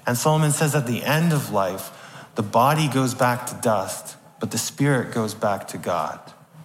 And Solomon says at the end of life, the body goes back to dust, but the spirit goes back to God.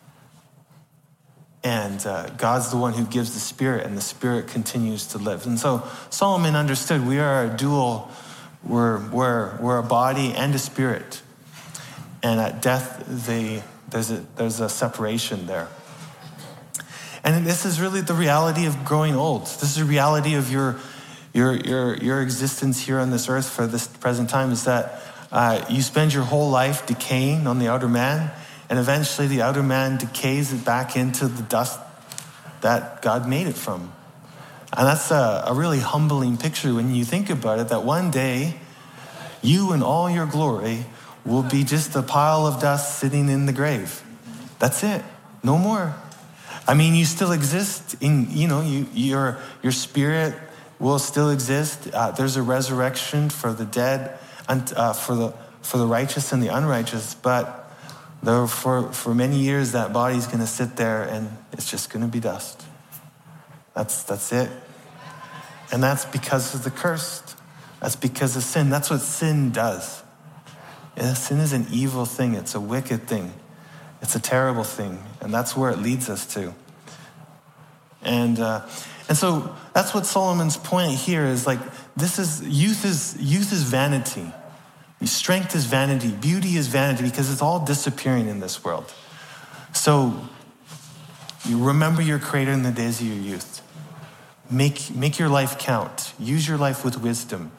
And God's the one who gives the spirit, and the spirit continues to live. And so Solomon understood we are a dual, we're a body and a spirit. And at death, there's a separation there. And this is really the reality of growing old. This is the reality of your existence here on this earth for this present time, is that you spend your whole life decaying on the outer man, and eventually the outer man decays it back into the dust that God made it from. And that's a really humbling picture when you think about it, that one day you in all your glory will be just a pile of dust sitting in the grave. That's it. No more. I mean, you still exist in, your spirit will still exist. There's a resurrection for the dead and for the righteous and the unrighteous. But for many years, that body's going to sit there and it's just going to be dust. That's it. And that's because of the curse. That's because of sin. That's what sin does. Yeah, sin is an evil thing. It's a wicked thing. It's a terrible thing. And that's where it leads us to. And so that's what Solomon's point here is, like, youth is vanity. Strength is vanity. Beauty is vanity, because it's all disappearing in this world. So you remember your Creator in the days of your youth. Make your life count. Use your life with wisdom.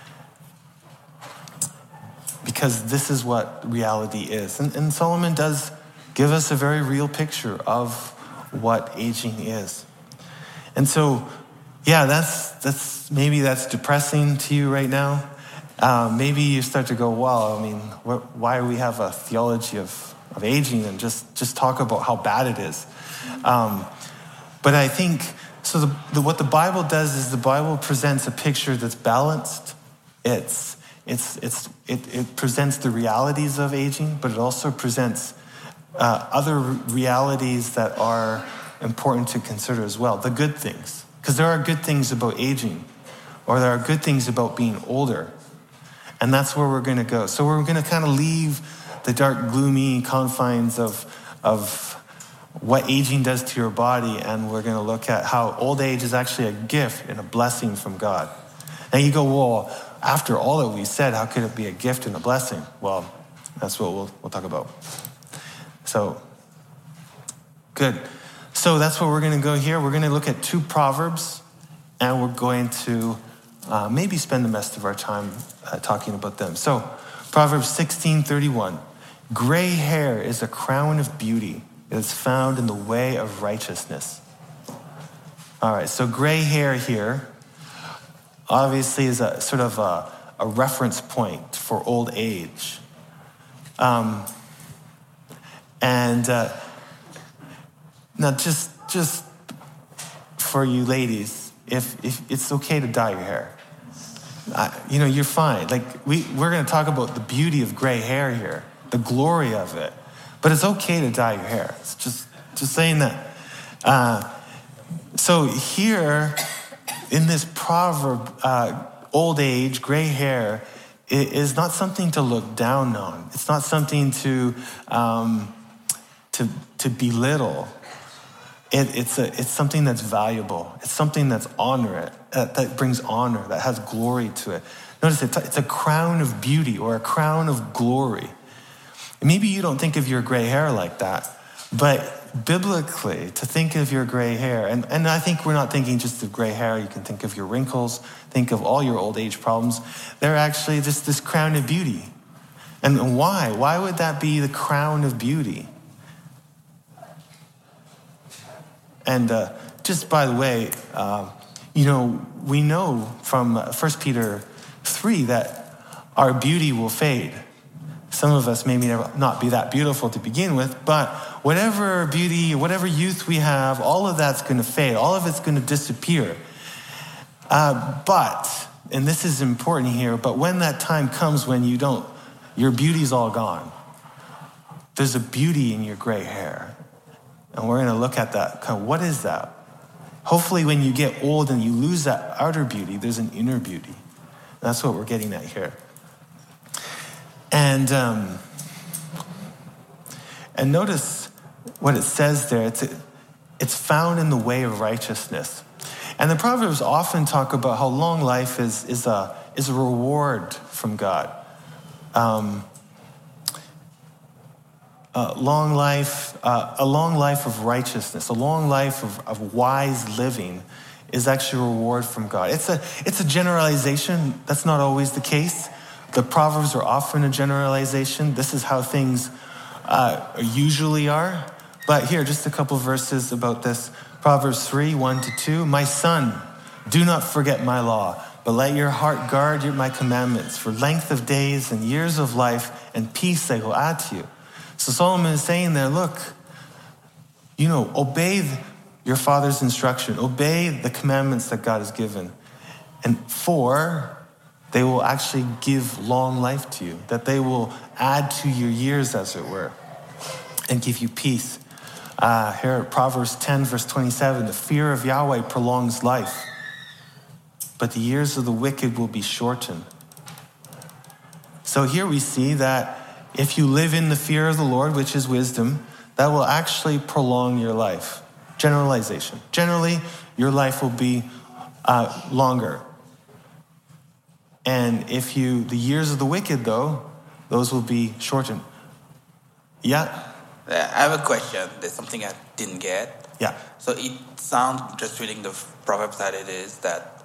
Because this is what reality is. And Solomon does give us a very real picture of what aging is. And so, yeah, maybe that's depressing to you right now. Maybe you start to go, well, I mean, why do we have a theology of aging and just talk about how bad it is? But I think, so what the Bible does is the Bible presents a picture that's balanced. It presents the realities of aging, but it also presents other realities that are important to consider as well. The good things, because there are good things about aging, or there are good things about being older. And that's where we're going to go. So we're going to kind of leave the dark, gloomy confines of what aging does to your body, and we're going to look at how old age is actually a gift and a blessing from God. Now you go, well, after all that we said, how could it be a gift and a blessing? Well, that's what we'll talk about. So, good. So that's what we're going to go here. We're going to look at 2 Proverbs, and we're going to maybe spend the rest of our time talking about them. So, Proverbs 16:31. Gray hair is a crown of beauty. It is found in the way of righteousness. All right, so gray hair here obviously is a sort of a reference point for old age. Now just for you ladies, if it's okay to dye your hair, you're fine. Like we're going to talk about the beauty of gray hair here, the glory of it, but it's okay to dye your hair. It's just saying that. So here in this proverb, old age, gray hair is not something to look down on. It's not something to belittle. It's something that's valuable. It's something that's that brings honor, that has glory to it. Notice it's a crown of beauty or a crown of glory. And maybe you don't think of your gray hair like that, but biblically, to think of your gray hair, and I think we're not thinking just of gray hair, you can think of your wrinkles, think of all your old age problems. They're actually just this crown of beauty. And why? Why would that be the crown of beauty? And just by the way, we know from 1 Peter 3 that our beauty will fade. Some of us may not be that beautiful to begin with, but whatever beauty, whatever youth we have, all of that's going to fade. All of it's going to disappear. But, and this is important here, but when that time comes when your beauty's all gone, there's a beauty in your gray hair. And we're going to look at that. What is that? Hopefully when you get old and you lose that outer beauty, there's an inner beauty. That's what we're getting at here. And notice what it says there. It's found in the way of righteousness. And the Proverbs often talk about how long life is a reward from God. A long life of righteousness, a long life of wise living is actually a reward from God. It's a generalization. That's not always the case. The Proverbs are often a generalization. This is how things usually are. But here, just a couple verses about this. Proverbs 3, 1-2. My son, do not forget my law, but let your heart guard my commandments. For length of days and years of life and peace they will add to you. So Solomon is saying there, look, obey your father's instruction. Obey the commandments that God has given. And they will actually give long life to you, that they will add to your years, as it were, and give you peace. Here, Proverbs 10, verse 27, the fear of Yahweh prolongs life, but the years of the wicked will be shortened. So here we see that if you live in the fear of the Lord, which is wisdom, that will actually prolong your life. Generalization. Generally, your life will be longer. And the years of the wicked, though, those will be shortened. Yeah? I have a question. There's something I didn't get. Yeah. So it sounds, just reading the Proverbs, that it is that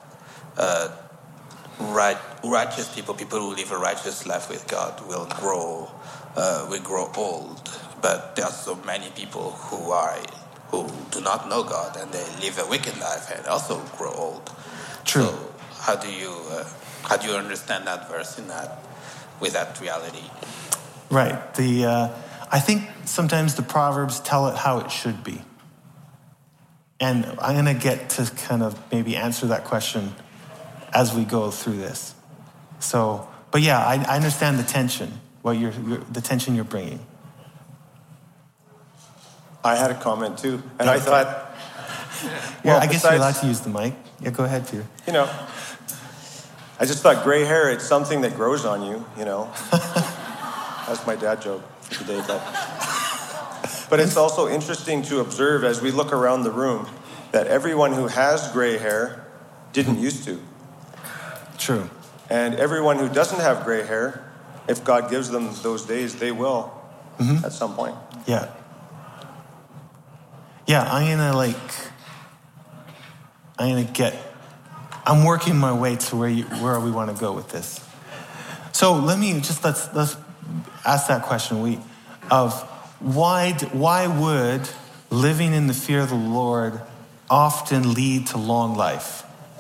righteous people who live a righteous life with God will grow old. But there are so many people who do not know God and they live a wicked life and also grow old. True. So how do you understand that verse with that reality? Right. I think sometimes the Proverbs tell it how it should be. And I'm going to get to kind of maybe answer that question as we go through this. So, but yeah, I understand the tension, the tension you're bringing. I had a comment too, and I thought... Well, I guess you're allowed to use the mic. Yeah, go ahead, Peter. I just thought gray hair, it's something that grows on you, That's my dad joke for today. But it's also interesting to observe as we look around the room that everyone who has gray hair didn't used to. True. And everyone who doesn't have gray hair, if God gives them those days, they will at some point. Yeah. Yeah, I'm working my way to where we want to go with this. So let's ask that question of why would living in the fear of the Lord often lead to long life?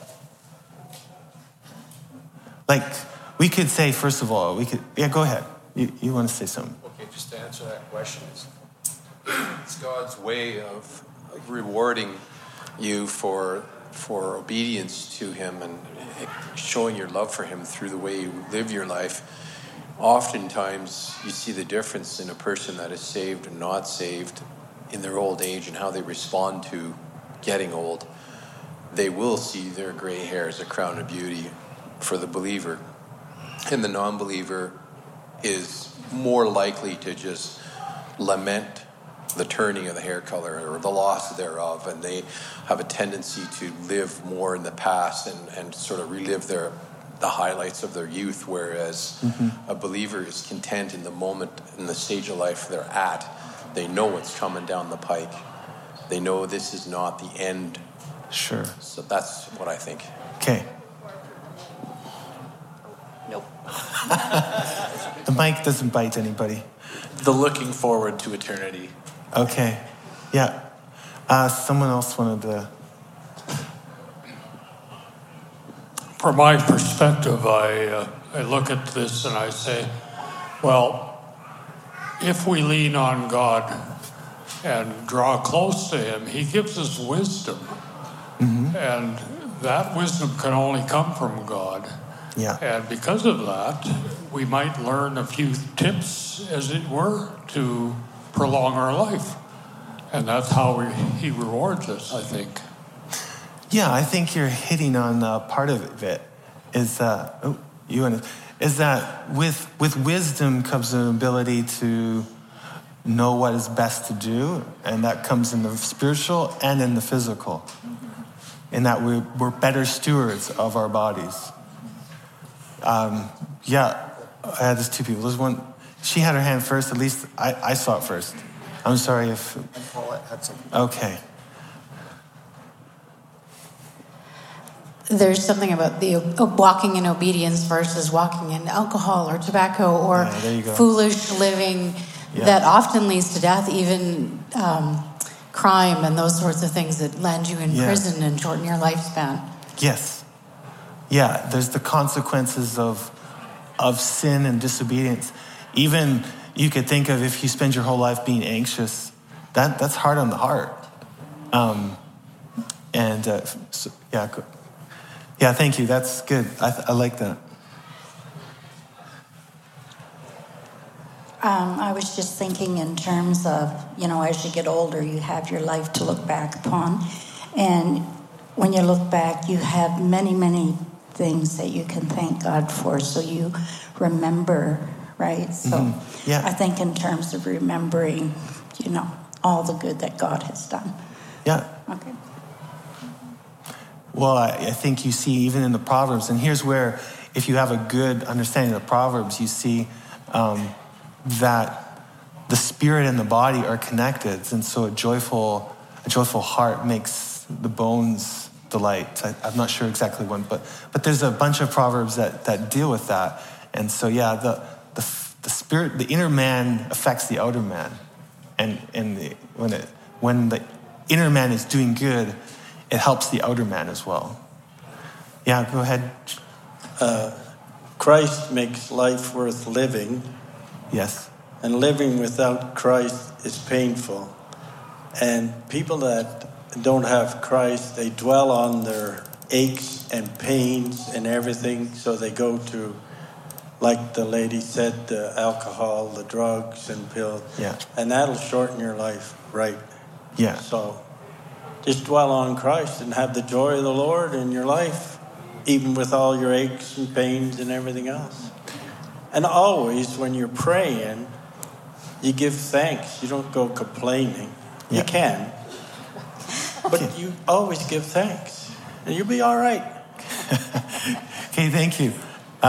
We could say, first of all, go ahead. You want to say something? Okay, just to answer that question, it's God's way of rewarding you for obedience to Him and showing your love for Him through the way you live your life. Oftentimes, you see the difference in a person that is saved and not saved in their old age and how they respond to getting old. They will see their gray hair as a crown of beauty for the believer. And the non-believer is more likely to just lament the turning of the hair color or the loss thereof, and they have a tendency to live more in the past and sort of relive the highlights of their youth, whereas a believer is content in the moment, in the stage of life they're at. They know what's coming down the pike. They know this is not the end. Sure. So that's what I think. Okay. Nope. The mic doesn't bite anybody. The looking forward to eternity. Okay. Yeah. Someone else wanted to... From my perspective, I look at this and I say, well, if we lean on God and draw close to Him, He gives us wisdom. And that wisdom can only come from God. Yeah. And because of that, we might learn a few tips, as it were, to prolong our life. And that's how He rewards us, I think. Yeah, I think you're hitting on part of it. is that with wisdom comes an ability to know what is best to do, and that comes in the spiritual and in the physical. In that we're better stewards of our bodies. I had these two people. There's one, she had her hand first, at least I saw it first. I'm sorry if... And Paulette had something. Okay. There's something about the walking in obedience versus walking in alcohol or tobacco or foolish living that often leads to death, even crime and those sorts of things that land you in prison and shorten your lifespan. Yes. Yeah, there's the consequences of sin and disobedience. Even you could think of if you spend your whole life being anxious, that's hard on the heart. Yeah, thank you. That's good. I like that. I was just thinking in terms of, as you get older, you have your life to look back upon. And when you look back, you have many, many things that you can thank God for. So you remember, right? So I think in terms of remembering, all the good that God has done. Yeah. Okay. Well, I think you see even in the Proverbs, and here's where, if you have a good understanding of the Proverbs, you see that the spirit and the body are connected, and so a joyful heart makes the bones delight. I'm not sure exactly when, but there's a bunch of Proverbs that deal with that, and so the spirit, the inner man affects the outer man, and when the inner man is doing good, it helps the outer man as well. Yeah, go ahead. Christ makes life worth living. Yes. And living without Christ is painful. And people that don't have Christ, they dwell on their aches and pains and everything. So they go to, like the lady said, the alcohol, the drugs and pills. Yeah. And that'll shorten your life, right? Yeah. So just dwell on Christ and have the joy of the Lord in your life, even with all your aches and pains and everything else. And always, when you're praying, you give thanks. You don't go complaining. Yeah. You can. But you always give thanks. And you'll be all right. Okay, thank you.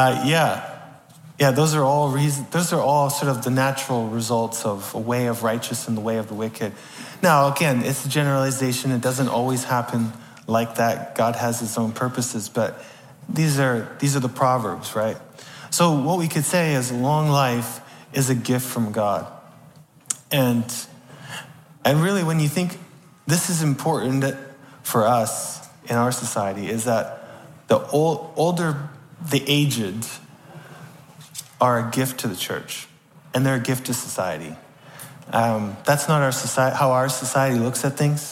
Those are all reasons. Those are all sort of the natural results of a way of righteous and the way of the wicked. Now, again, it's a generalization. It doesn't always happen like that. God has his own purposes, but these are the Proverbs, right? So what we could say is long life is a gift from God. And really when you think this is important for us in our society is that the older, the aged are a gift to the church and they're a gift to society. That's not how our society looks at things.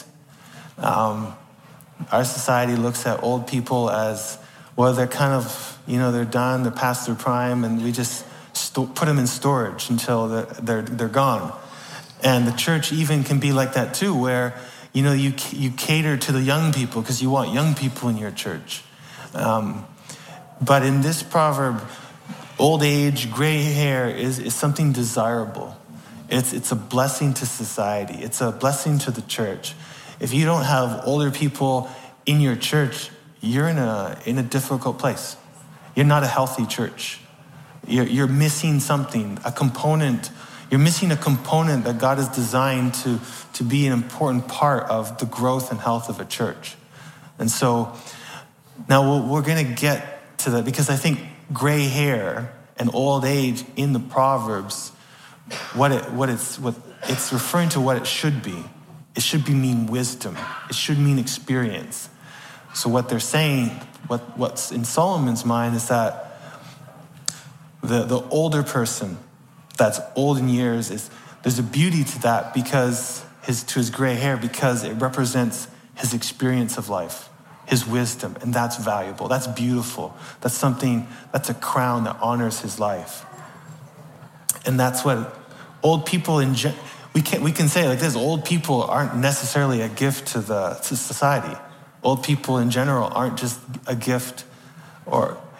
Our society looks at old people as, well, they're kind of, they're done, they're past their prime, and we just put them in storage until they're gone. And the church even can be like that too, where, you cater to the young people because you want young people in your church. But in this proverb, old age, gray hair is something desirable. It's a blessing to society. It's a blessing to the church. If you don't have older people in your church, you're in a difficult place. You're not a healthy church. You're missing something, a component. You're missing a component that God has designed to be an important part of the growth and health of a church. And so now we're going to get to that because I think gray hair and old age in the Proverbs, what it's referring to what it should be. It should mean wisdom. It should mean experience. So what they're saying, what's in Solomon's mind is that the older person that's old in years there's a beauty to that because to his gray hair because it represents his experience of life, his wisdom, and that's valuable. That's beautiful. That's a crown that honors his life. And that's what old people we can say like this, old people aren't necessarily a gift to society. Old people in general aren't just a gift, or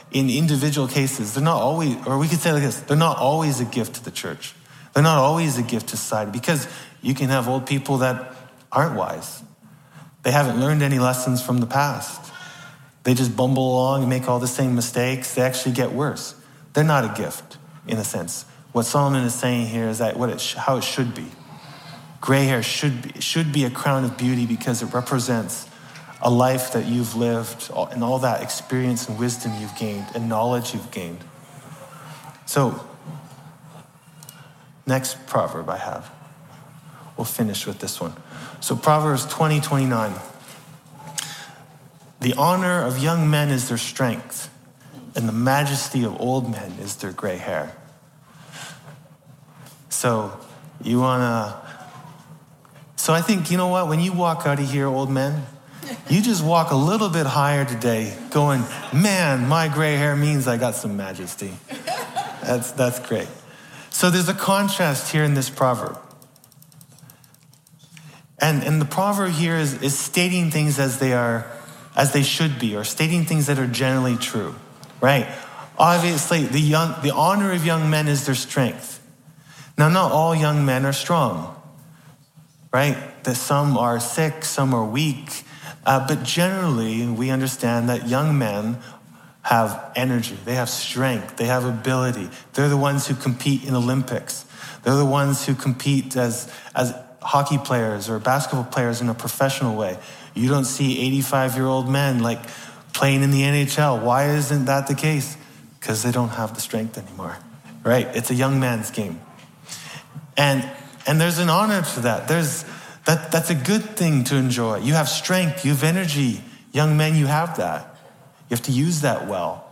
in individual cases, they're not always, or we could say like this, they're not always a gift to the church. They're not always a gift to society, because you can have old people that aren't wise. They haven't learned any lessons from the past. They just bumble along and make all the same mistakes. They actually get worse. They're not a gift, in a sense. What Solomon is saying here is that how it should be. Gray hair should be a crown of beauty, because it represents a life that you've lived and all that experience and wisdom you've gained and knowledge you've gained. So, next proverb I have. We'll finish with this one. So Proverbs 20:29. The honor of young men is their strength, and the majesty of old men is their gray hair. So I think, you know what, when you walk out of here, old men, you just walk a little bit higher today, going, man, my gray hair means I got some majesty. That's great. So there's a contrast here in this proverb. And the proverb here is stating things as they should be, or stating things that are generally true, right? Obviously, the honor of young men is their strength. Now, not all young men are strong, right? That some are sick, some are weak, but generally, we understand that young men have energy, they have strength, they have ability. They're the ones who compete in Olympics. They're the ones who compete as hockey players or basketball players in a professional way. You don't see 85-year-old men like playing in the NHL. Why isn't that the case? Because they don't have the strength anymore, right? It's a young man's game. And there's an honor to that. That's a good thing to enjoy. You have strength, you have energy. Young men, you have that. You have to use that well.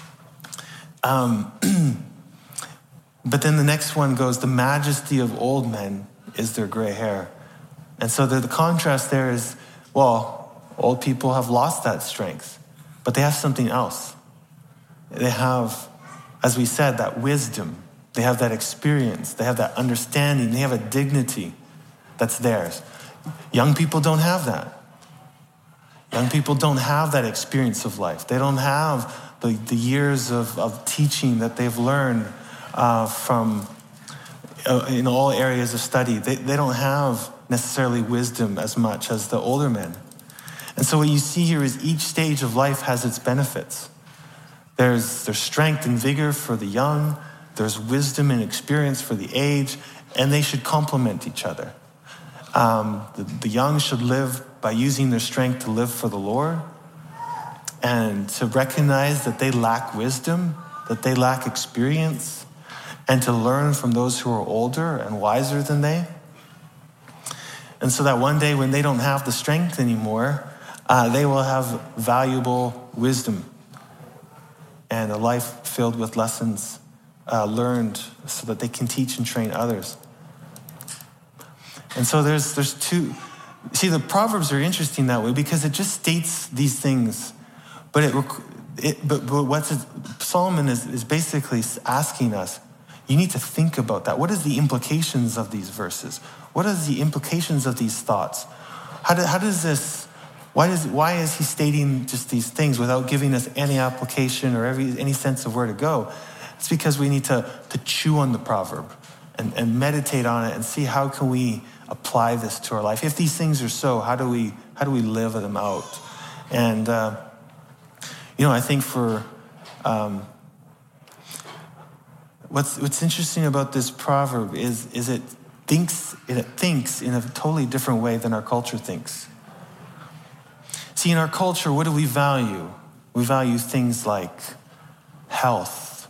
But then the next one goes, the majesty of old men is their gray hair. And so the contrast there is, well, old people have lost that strength, but they have something else. They have, as we said, that wisdom. They have that experience. They have that understanding. They have a dignity that's theirs. Young people don't have that. Young people don't have that experience of life. They don't have the years of teaching that they've learned from in all areas of study. They don't have necessarily wisdom as much as the older men. And so what you see here is each stage of life has its benefits. There's strength and vigor for the young. There's wisdom and experience for the age, and they should complement each other. The young should live by using their strength to live for the Lord, and to recognize that they lack wisdom, that they lack experience, and to learn from those who are older and wiser than they. And so that one day when they don't have the strength anymore, they will have valuable wisdom and a life filled with lessons learned so that they can teach and train others. And so there's two. See, the Proverbs are interesting that way because it just states these things, but Solomon is basically asking us, you need to think about that. What is the implications of these verses? What is the implications of these thoughts? Why is he stating just these things without giving us any application or any sense of where to go? It's because we need to chew on the proverb and meditate on it and see how can we apply this to our life. If these things are so, how do we live them out? And I think for what's interesting about this proverb is it thinks in a totally different way than our culture thinks. See, in our culture, what do we value? We value things like health,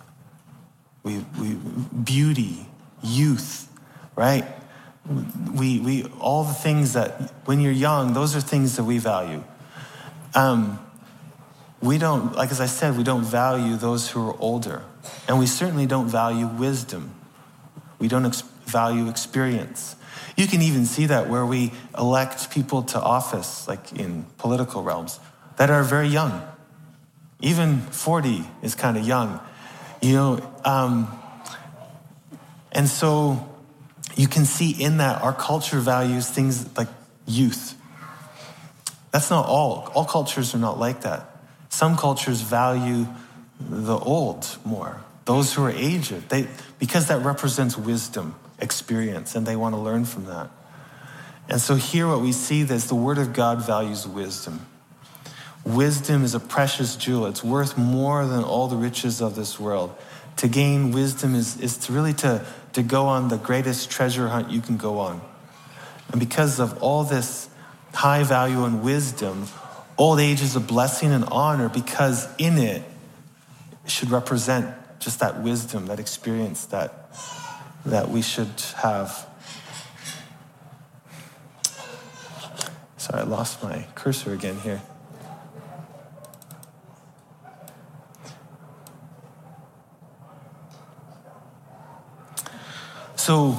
beauty, youth, right? We all the things that when you're young, those are things that we value. We don't, like as I said, we don't value those who are older, and we certainly don't value wisdom. We don't value experience. You can even see that where we elect people to office, like in political realms, that are very young. Even 40 is kind of young, and so you can see in that our culture values things like youth. That's not all. All cultures are not like that. Some cultures value the old more, those who are aged, because that represents wisdom, experience, and they want to learn from that. And so here what we see is the Word of God values wisdom. Wisdom is a precious jewel. It's worth more than all the riches of this world. To gain wisdom is to really to go on the greatest treasure hunt you can go on. And because of all this high value and wisdom, old age is a blessing and honor, because in it should represent just that wisdom, that experience that we should have. Sorry, I lost my cursor again here. So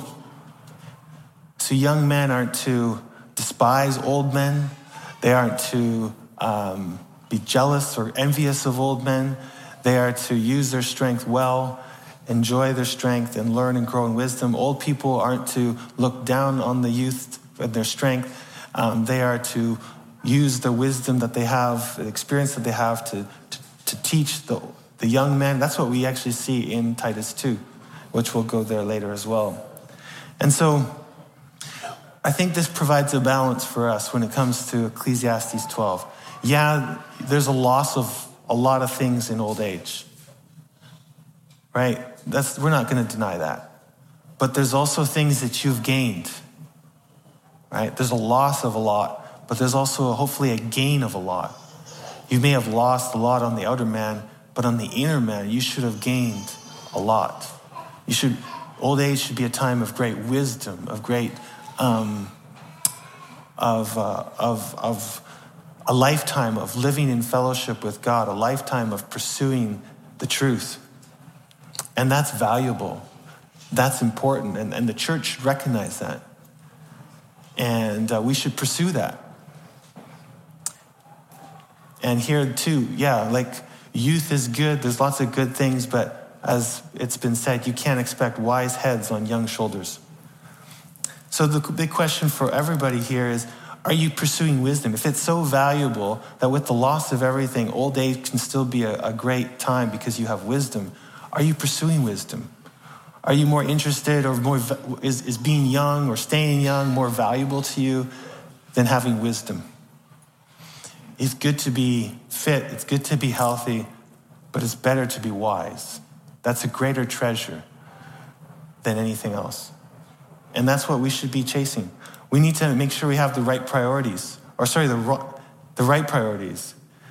young men aren't to despise old men. They aren't to be jealous or envious of old men. They are to use their strength well, enjoy their strength, and learn and grow in wisdom. Old people aren't to look down on the youth and their strength. They are to use the wisdom that they have, the experience that they have to teach the young men. That's what we actually see in Titus 2, which we'll go there later as well. And so I think this provides a balance for us when it comes to Ecclesiastes 12. Yeah, there's a loss of a lot of things in old age, right? We're not going to deny that. But there's also things that you've gained, right? There's a loss of a lot, but there's also hopefully a gain of a lot. You may have lost a lot on the outer man, but on the inner man, you should have gained a lot. Old age should be a time of great wisdom, of great, of a lifetime of living in fellowship with God, a lifetime of pursuing the truth. And that's valuable. That's important. And the church should recognize that. And we should pursue that. And here too, youth is good. There's lots of good things, but as it's been said, you can't expect wise heads on young shoulders. So the big question for everybody here is, are you pursuing wisdom? If it's so valuable that with the loss of everything, old age can still be a great time because you have wisdom, are you pursuing wisdom? Are you more interested, or is being young or staying young more valuable to you than having wisdom? It's good to be fit, it's good to be healthy, but it's better to be wise. That's a greater treasure than anything else. And that's what we should be chasing. We need to make sure we have the right priorities. The right priorities.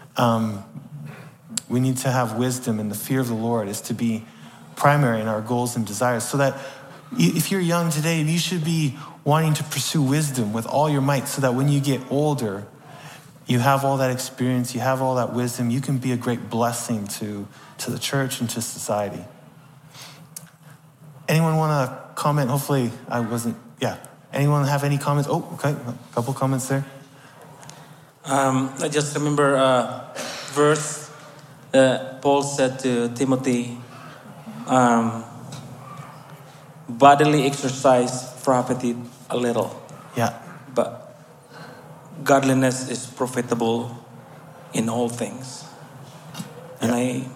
We need to have wisdom, and the fear of the Lord is to be primary in our goals and desires. So that if you're young today, you should be wanting to pursue wisdom with all your might, so that when you get older, you have all that experience, you have all that wisdom, you can be a great blessing to the church and to society. Anyone want to comment? Hopefully I wasn't, Anyone have any comments? Oh, okay, a couple comments there. I just remember a verse that Paul said to Timothy, bodily exercise profiteth a little. Yeah. But godliness is profitable in all things. And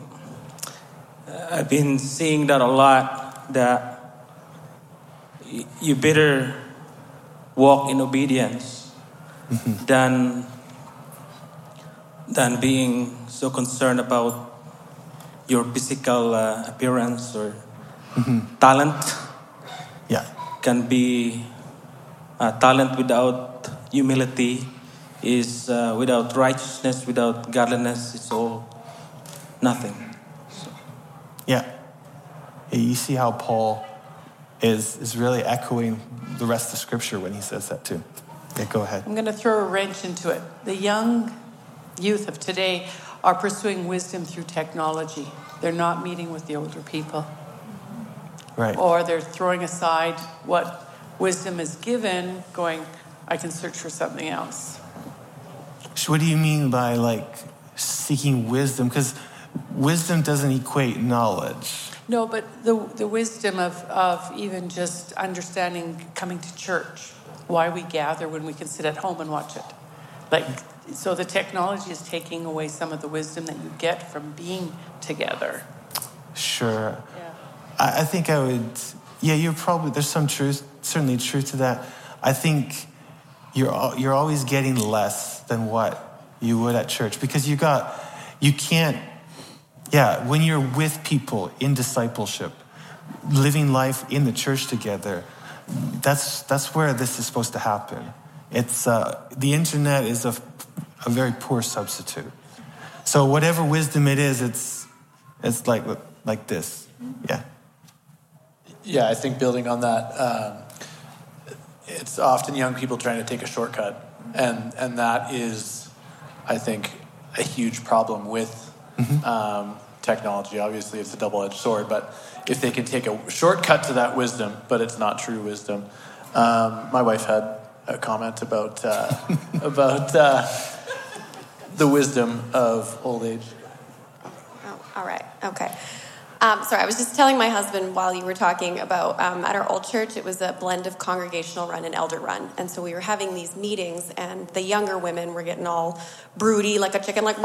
I've been seeing that a lot, that you better walk in obedience than being so concerned about your physical appearance or talent. Yeah. Can be talent without humility is without righteousness, without godliness, it's all nothing. So. Yeah. You see how Paul is really echoing the rest of Scripture when he says that too. Yeah, go ahead. I'm going to throw a wrench into it. The young youth of today are pursuing wisdom through technology. They're not meeting with the older people. Right. Or they're throwing aside what wisdom is given, going, I can search for something else. So what do you mean by seeking wisdom? Because wisdom doesn't equate knowledge. No, but the wisdom of even just understanding coming to church, why we gather when we can sit at home and watch it. So the technology is taking away some of the wisdom that you get from being together. Sure. Yeah. I think I would, there's some truth, certainly truth to that. I think you're always getting less than what you would at church, because when you're with people in discipleship, living life in the church together, that's where this is supposed to happen. It's the internet is a very poor substitute. So whatever wisdom it is, it's like this. Yeah. Yeah, I think building on that, it's often young people trying to take a shortcut, and that is, I think, a huge problem with technology. Obviously, it's a double-edged sword, but if they can take a shortcut to that wisdom, but it's not true wisdom. My wife had a comment about the wisdom of old age. Oh, all right. Okay. Sorry, I was just telling my husband while you were talking about at our old church, it was a blend of congregational run and elder run. And so we were having these meetings, and the younger women were getting all broody like a chicken, like,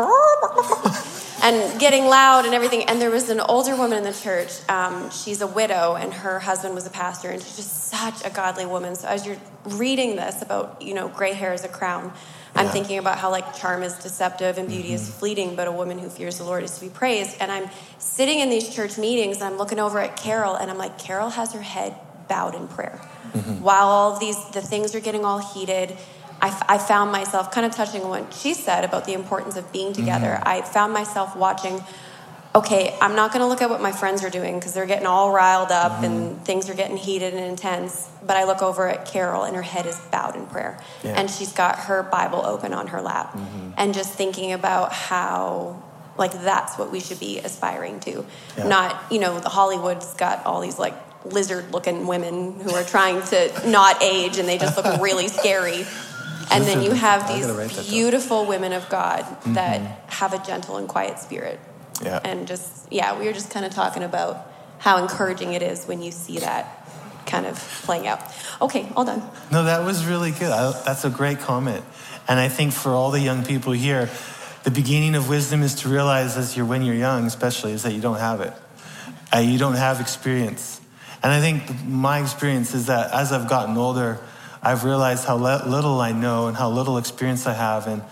and getting loud and everything. And there was an older woman in the church. She's a widow, and her husband was a pastor, and she's just such a godly woman. So as you're reading this about, gray hair is a crown, I'm thinking about how charm is deceptive and beauty is fleeting, but a woman who fears the Lord is to be praised. And I'm sitting in these church meetings, and I'm looking over at Carol, and I'm like, Carol has her head bowed in prayer. While all the things are getting all heated, I found myself kind of touching on what she said about the importance of being together. I found myself watching, okay, I'm not going to look at what my friends are doing because they're getting all riled up and things are getting heated and intense. But I look over at Carol, and her head is bowed in prayer. Yeah. And she's got her Bible open on her lap. And just thinking about how, that's what we should be aspiring to. Yeah. Not, the Hollywood's got all these, lizard-looking women who are trying to not age, and they just look really scary. And then you have these beautiful women of God that have a gentle and quiet spirit. Yeah. And we were just kind of talking about how encouraging it is when you see that kind of playing out. Okay, all done. No, that was really good. That's a great comment. And I think for all the young people here, the beginning of wisdom is to realize when you're young, especially, is that you don't have it. You don't have experience. And I think my experience is that as I've gotten older, I've realized how little I know and how little experience I have. And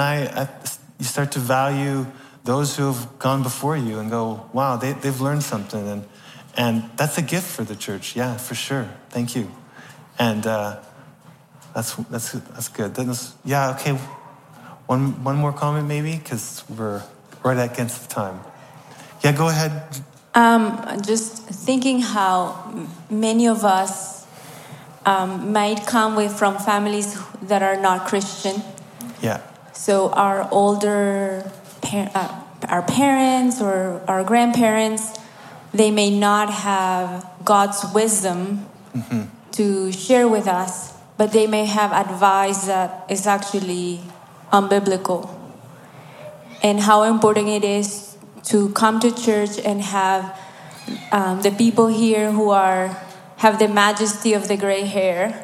you start to value those who have gone before you and go, wow, they've learned something. And that's a gift for the church. Yeah, for sure. Thank you. And that's good. Okay. One more comment maybe, because we're right against the time. Yeah, go ahead. Just thinking how many of us might come from families that are not Christian. Yeah. So our older our parents or our grandparents, they may not have God's wisdom to share with us, but they may have advice that is actually unbiblical. And how important it is to come to church and have the people here who have the majesty of the gray hair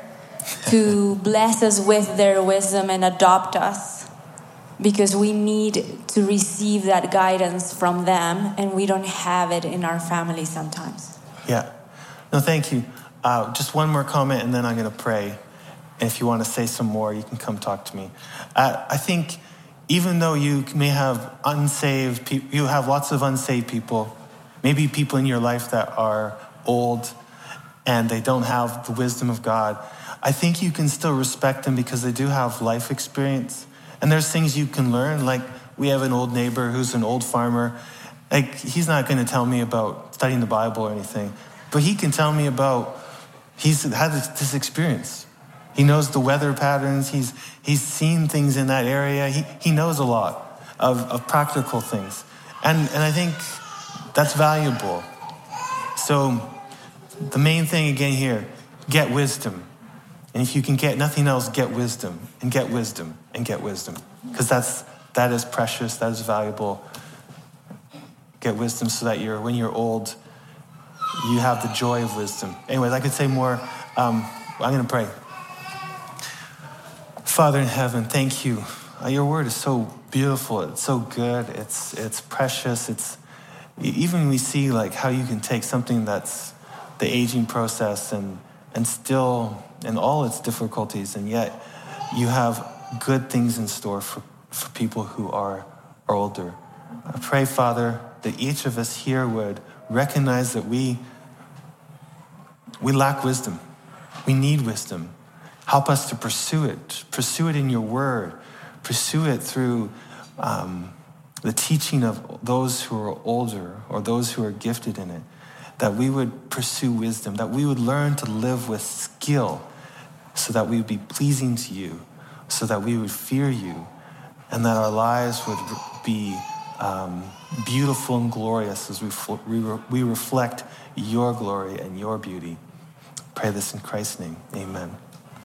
to bless us with their wisdom and adopt us. Because we need to receive that guidance from them, and we don't have it in our family sometimes. Yeah. No, thank you. Just one more comment, and then I'm going to pray. And if you want to say some more, you can come talk to me. I think even though you may have unsaved people, you have lots of unsaved people, maybe people in your life that are old and they don't have the wisdom of God, I think you can still respect them because they do have life experience. And there's things you can learn. Like, we have an old neighbor who's an old farmer. He's not going to tell me about studying the Bible or anything, but he can tell me about, he's had this experience. He knows the weather patterns. He's seen things in that area. He knows a lot of practical things. And I think that's valuable. So the main thing again here, get wisdom. And if you can get nothing else, get wisdom and get wisdom and get wisdom. Because that is precious, that is valuable. Get wisdom so that when you're old, you have the joy of wisdom. Anyways, I could say more. I'm going to pray. Father in heaven, thank you Your word is so beautiful. It's so good. It's precious. Even we see like how you can take something that's the aging process and still in all its difficulties, and yet you have good things in store for people who are older. I pray, Father, that each of us here would recognize that we lack wisdom. We need wisdom. Help us to pursue it. Pursue it in your word. Pursue it through the teaching of those who are older or those who are gifted in it. That we would pursue wisdom. That we would learn to live with skill so that we would be pleasing to you, so that we would fear you, and that our lives would be beautiful and glorious as we reflect your glory and your beauty. Pray this in Christ's name. Amen.